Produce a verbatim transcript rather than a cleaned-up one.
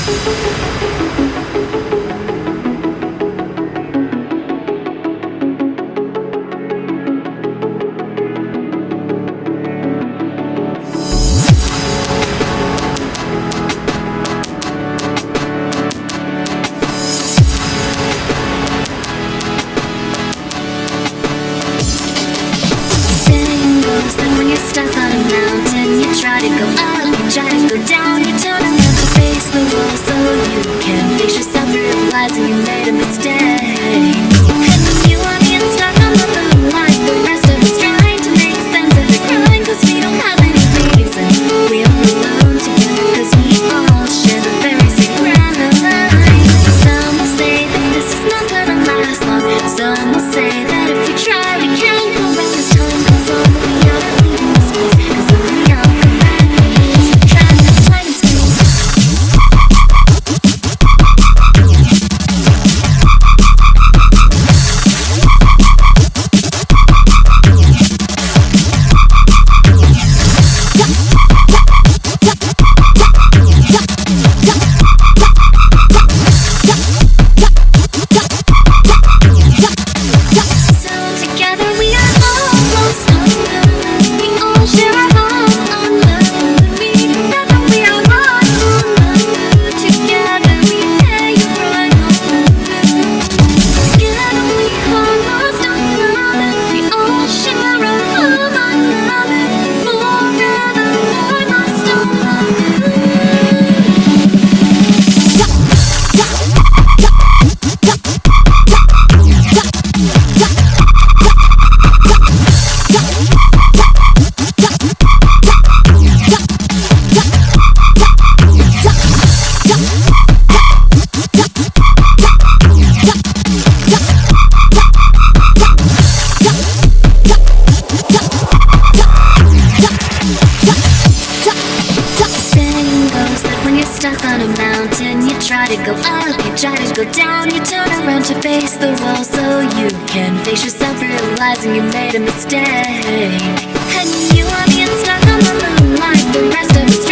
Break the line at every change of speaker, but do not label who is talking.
Stuck on a mountain, you try to go up, you try to go down, you turn around to face the wall so you can face yourself, realizing you made a mistake. And when you are being stuck on the moon like the rest of us, trying to make sense of the crying, cause we don't have any reason. We are alone together cause we all share the very same grand line. Some will say that this is not gonna last long, some will say that if we try we can't go back as time goes on, but we are leaving this place, cause when we all come back it's the track of time and space. Stuck on a mountain, you try to go up, you try to go down, you turn around to face the wall so you can face yourself, realizing you made a mistake. And you are being stuck on the moon like the rest of us.